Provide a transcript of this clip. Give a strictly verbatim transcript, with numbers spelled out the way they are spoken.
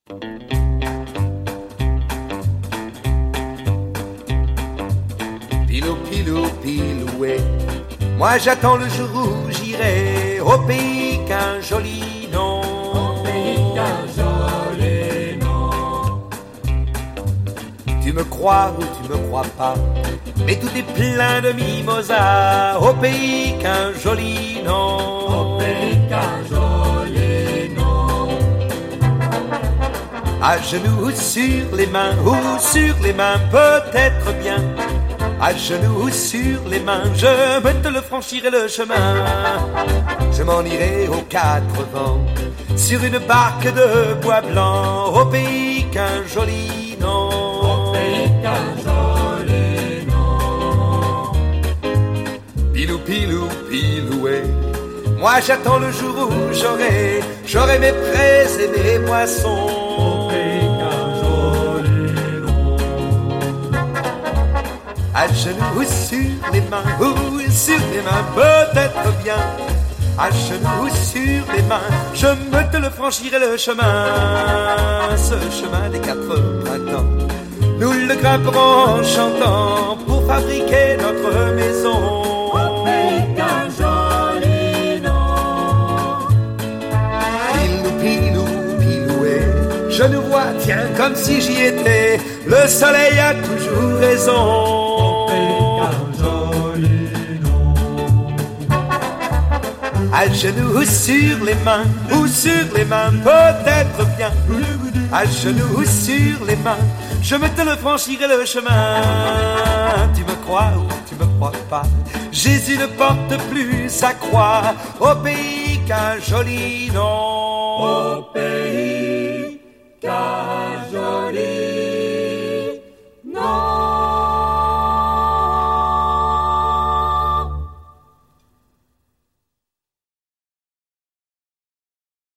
Pilou, pilou, piloué, moi j'attends le jour où j'irai au pays qu'un joli nom. Au pays qu'un joli nom. Tu me crois ou tu me crois pas, mais tout est plein de mimosas. Au pays qu'un joli nom. Au pays qu'un joli nom. À genoux sur les mains ou sur les mains, peut-être bien. À genoux sur les mains, je me te le franchirai le chemin. Je m'en irai aux quatre vents, sur une barque de bois blanc, au pays qu'un joli nom. Au pays qu'un joli nom. Pilou, pilou, piloué, moi j'attends le jour où j'aurai, j'aurai mes prés et mes poissons. Au pays qu'un joli nom. À genoux sur les mains, ou sur les mains, peut-être bien. À genoux sur les mains, je me te le franchirai le chemin. Ce chemin des quatre printemps, nous le grimperons en chantant pour fabriquer notre maison. Au pays qu'un joli nom. Pilou, pilou, piloué, je nous vois, tiens, comme si j'y étais. Le soleil a toujours raison. À genoux sur les mains, ou sur les mains, peut-être bien. À genoux sur les mains, je me te le franchirai le chemin. Tu me crois ou tu me crois pas, Jésus ne porte plus sa croix, au pays qu'un joli nom. Au pays